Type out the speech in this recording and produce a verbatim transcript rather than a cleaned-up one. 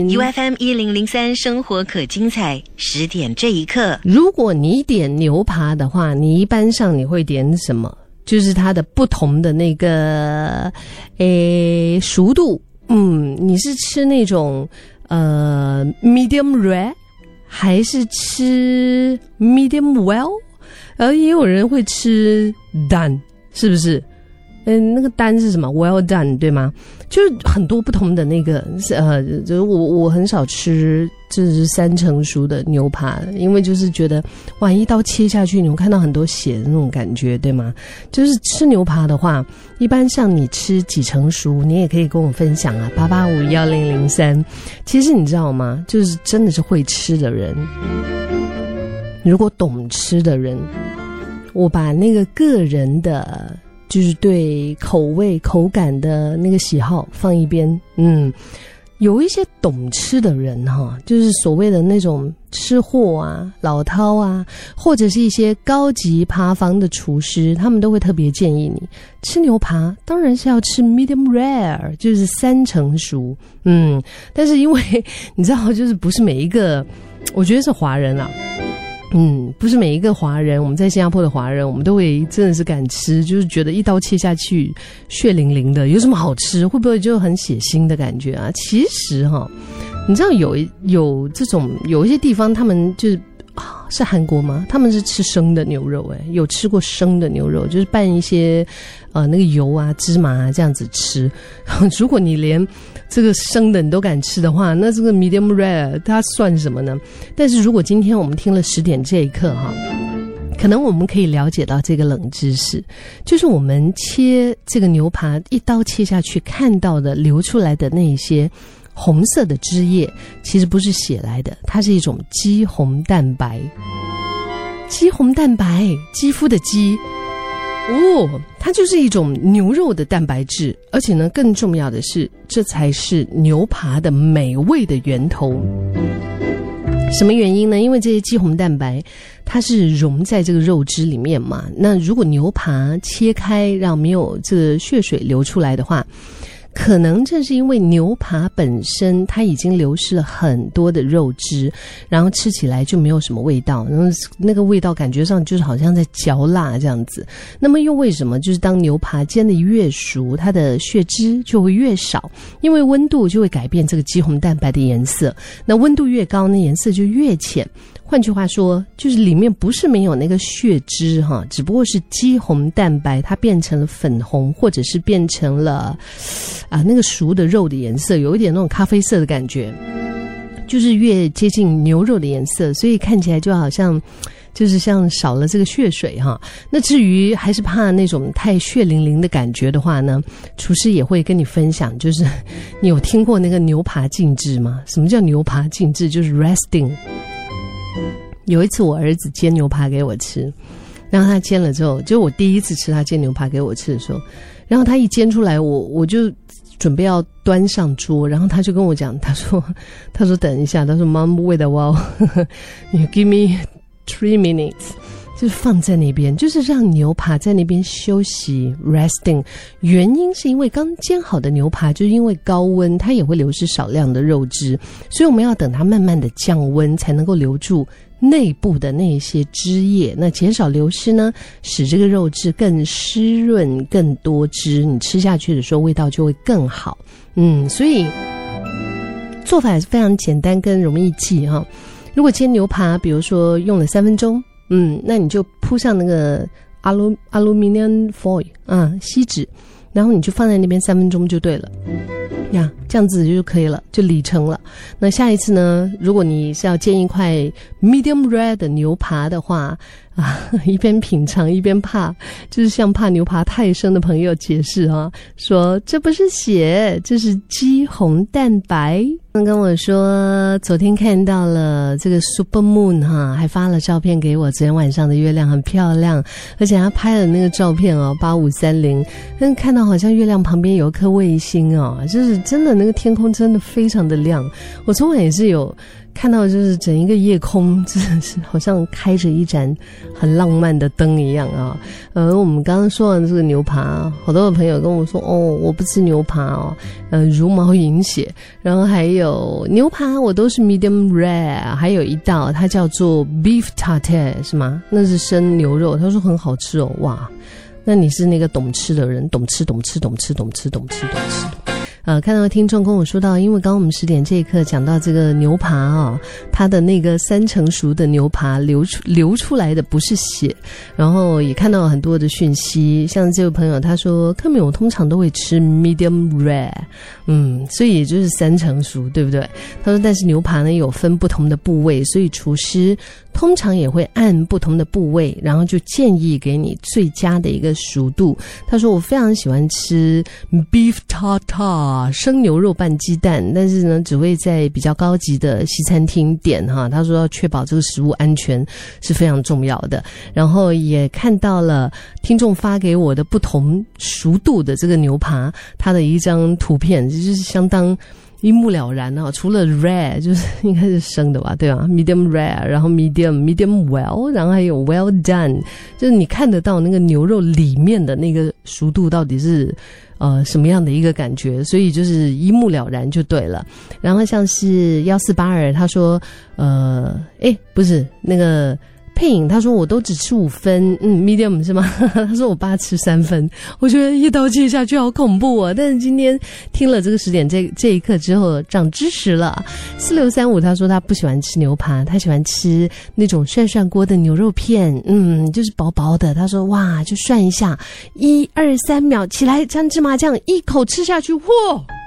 U F M 一零零三生活可精彩，十点这一刻。 如果你点牛扒的话，你一般上你会点什么？就是它的不同的那个诶熟度。嗯，你是吃那种呃 medium rare， 还是吃 medium well？ 而也有人会吃 done， 是不是？嗯，那个单是什么 ？Well done， 对吗？就是很多不同的那个，呃，就是我我很少吃就是三成熟的牛扒，因为就是觉得哇，一刀切下去，你会看到很多血的那种感觉，对吗？就是吃牛扒的话，一般像你吃几成熟，你也可以跟我分享啊，八八五一零零三。其实你知道吗？就是真的是会吃的人，如果懂吃的人，我把那个个人的。就是对口味口感的那个喜好放一边，嗯，有一些懂吃的人哈，就是所谓的那种吃货啊、老饕啊，或者是一些高级扒房的厨师，他们都会特别建议你吃牛扒，当然是要吃 medium rare， 就是三成熟，嗯，但是因为你知道，就是不是每一个，我觉得是华人啊。嗯，不是每一个华人，我们在新加坡的华人，我们都会真的是敢吃，就是觉得一刀切下去，血淋淋的，有什么好吃？会不会就很血腥的感觉啊？其实哈，你知道有有这种有一些地方，他们就是啊，是韩国吗？他们是吃生的牛肉，诶，有吃过生的牛肉，就是拌一些呃那个油啊、芝麻啊这样子吃。如果你连这个生的你都敢吃的话，那这个 medium rare 它算什么呢？但是如果今天我们听了十点这一刻哈，可能我们可以了解到这个冷知识，就是我们切这个牛扒一刀切下去看到的流出来的那一些红色的汁液，其实不是血来的，它是一种肌红蛋白。肌红蛋白，肌肤的肌。哦，它就是一种牛肉的蛋白质，而且呢，更重要的是，这才是牛扒的美味的源头。什么原因呢？因为这些肌红蛋白，它是溶在这个肉汁里面嘛。那如果牛扒切开，让没有这个血水流出来的话，可能正是因为牛扒本身它已经流失了很多的肉汁，然后吃起来就没有什么味道，然后那个味道感觉上就是好像在嚼蜡这样子。那么又为什么就是当牛扒煎得越熟，它的血汁就会越少？因为温度就会改变这个肌红蛋白的颜色，那温度越高，那颜色就越浅。换句话说，就是里面不是没有那个血汁哈，只不过是肌红蛋白它变成了粉红，或者是变成了啊那个熟的肉的颜色，有一点那种咖啡色的感觉，就是越接近牛肉的颜色，所以看起来就好像就是像少了这个血水哈。那至于还是怕那种太血淋淋的感觉的话呢，厨师也会跟你分享，就是你有听过那个牛扒静置吗？什么叫牛扒静置？就是 resting。有一次我儿子煎牛扒给我吃，然后他煎了之后，就我第一次吃他煎牛扒给我吃的时候，然后他一煎出来，我我就准备要端上桌，然后他就跟我讲，他说他说等一下，他说 Mom wait a while you give me three minutes， 就是放在那边，就是让牛扒在那边休息 resting。 原因是因为刚煎好的牛扒就是因为高温它也会流失少量的肉汁，所以我们要等它慢慢的降温才能够留住内部的那些汁液，那减少流失呢，使这个肉质更湿润更多汁，你吃下去的时候味道就会更好。嗯，所以做法也是非常简单跟容易记哈。如果煎牛扒比如说用了三分钟，嗯，那你就铺上那个 alu aluminium foil 啊锡纸，然后你就放在那边三分钟就对了呀，这样子就可以了，就理成了。那下一次呢，如果你是要煎一块 medium rare 的牛扒的话啊，一边品尝一边怕，就是向怕牛扒太生的朋友解释啊，说这不是血，这是肌红蛋白。跟我说昨天看到了这个 super moon 哈，还发了照片给我，昨天晚上的月亮很漂亮，而且他拍了那个照片哦，八五三零，但看到好像月亮旁边有一颗卫星哦，就是真的那那个天空真的非常的亮。我昨晚也是有看到，就是整一个夜空真的是好像开着一盏很浪漫的灯一样啊。呃，我们刚刚说的这个牛扒，好多的朋友跟我说，哦，我不吃牛扒哦，呃，茹毛饮血。然后还有牛扒，我都是 medium rare。还有一道它叫做 beef tartare 是吗？那是生牛肉，他说很好吃哦，哇。那你是那个懂吃的人，懂吃懂吃懂吃懂吃懂吃懂吃。呃，看到听众跟我说到，因为刚刚我们十点这一刻讲到这个牛扒啊、哦，它的那个三成熟的牛扒流出流出来的不是血，然后也看到很多的讯息，像这位朋友他说，克米我通常都会吃 medium rare， 嗯，所以也就是三成熟，对不对？他说，但是牛扒呢有分不同的部位，所以厨师通常也会按不同的部位，然后就建议给你最佳的一个熟度。他说我非常喜欢吃 beef tartare。生牛肉拌鸡蛋，但是呢只会在比较高级的西餐厅点哈。他说要确保这个食物安全是非常重要的。然后也看到了听众发给我的不同熟度的这个牛扒，它的一张图片就是相当一目了然啊，除了 rare 就是应该是生的吧，对吧 ？medium rare， 然后 medium medium well， 然后还有 well done， 就是你看得到那个牛肉里面的那个熟度到底是呃什么样的一个感觉，所以就是一目了然就对了。然后像是一四八二，他说呃，诶不是那个。配影他说我都只吃五分，嗯 medium 是吗？他说我爸吃三分，我觉得一刀切下去好恐怖啊！但是今天听了这个十点这这一刻之后长知识了。四六三五他说他不喜欢吃牛扒，他喜欢吃那种涮涮锅的牛肉片，嗯，就是薄薄的。他说哇，就涮一下，一二三秒起来沾芝麻酱，一口吃下去，嚯！